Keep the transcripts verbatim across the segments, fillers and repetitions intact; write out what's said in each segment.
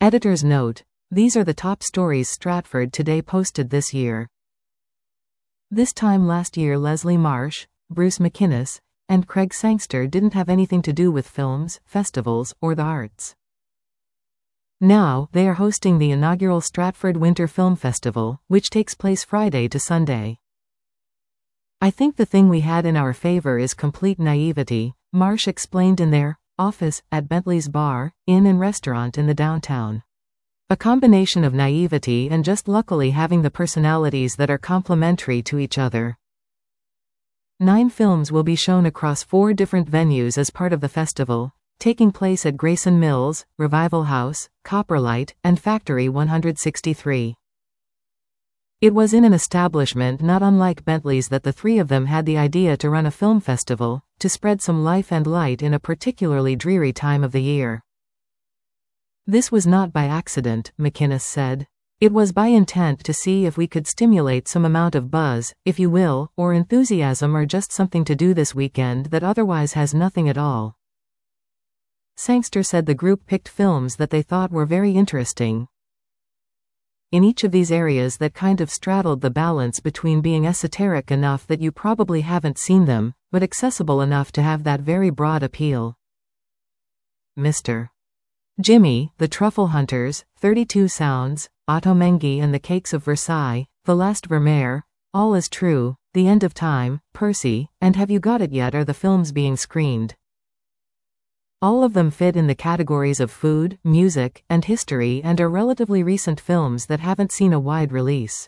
Editor's note: these are the top stories Stratford Today posted this year. This time last year Leslie Marsh, Bruce McInnes, and Craig Sangster didn't have anything to do with films, festivals, or the arts. Now, they are hosting the inaugural Stratford Winter Film Festival, which takes place Friday to Sunday. I think the thing we had in our favor is complete naivety, Marsh explained in their office at Bentley's Bar, Inn and Restaurant in the downtown. A combination of naivety and just luckily having the personalities that are complementary to each other. Nine films will be shown across four different venues as part of the festival, taking place at Grayson Mills, Revival House, Copperlight, and Factory one sixty-three. It was in an establishment not unlike Bentley's that the three of them had the idea to run a film festival, to spread some life and light in a particularly dreary time of the year. This was not by accident, McInnes said. It was by intent to see if we could stimulate some amount of buzz, if you will, or enthusiasm or just something to do this weekend that otherwise has nothing at all. Sangster said the group picked films that they thought were very interesting. In each of these areas that kind of straddled the balance between being esoteric enough that you probably haven't seen them, but accessible enough to have that very broad appeal. Mister Jimmy, The Truffle Hunters, thirty-two Sounds, Ottomengi and the Cakes of Versailles, The Last Vermeer, All Is True, The End of Time, Percy, and Have You Got It Yet are the films being screened. All of them fit in the categories of food, music, and history and are relatively recent films that haven't seen a wide release.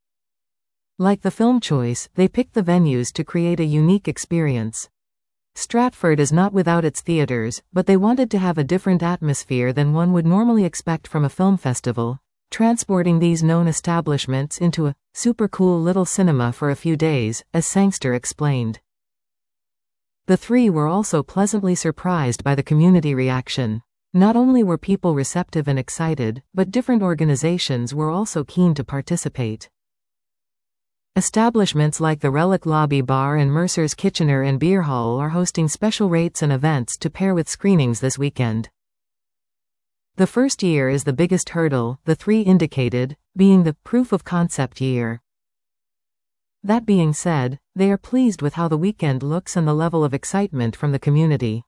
Like the film choice, they picked the venues to create a unique experience. Stratford is not without its theaters, but they wanted to have a different atmosphere than one would normally expect from a film festival, transporting these known establishments into a super cool little cinema for a few days, as Sangster explained. The three were also pleasantly surprised by the community reaction. Not only were people receptive and excited, but different organizations were also keen to participate. Establishments like the Relic Lobby Bar and Mercer's Kitchener and Beer Hall are hosting special rates and events to pair with screenings this weekend. The first year is the biggest hurdle, the three indicated, being the proof of concept year. That being said, they are pleased with how the weekend looks and the level of excitement from the community.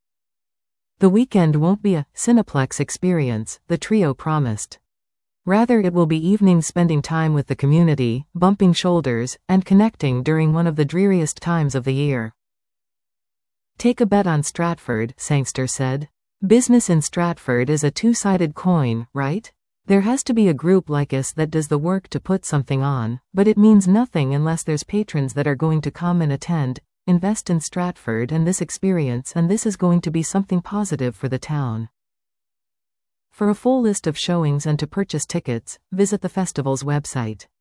The weekend won't be a Cineplex experience, the trio promised. Rather, it will be evenings spending time with the community, bumping shoulders, and connecting during one of the dreariest times of the year. Take a bet on Stratford, Sangster said. Business in Stratford is a two-sided coin, right? There has to be a group like us that does the work to put something on, but it means nothing unless there's patrons that are going to come and attend, invest in Stratford and this experience, and this is going to be something positive for the town. For a full list of showings and to purchase tickets, visit the festival's website.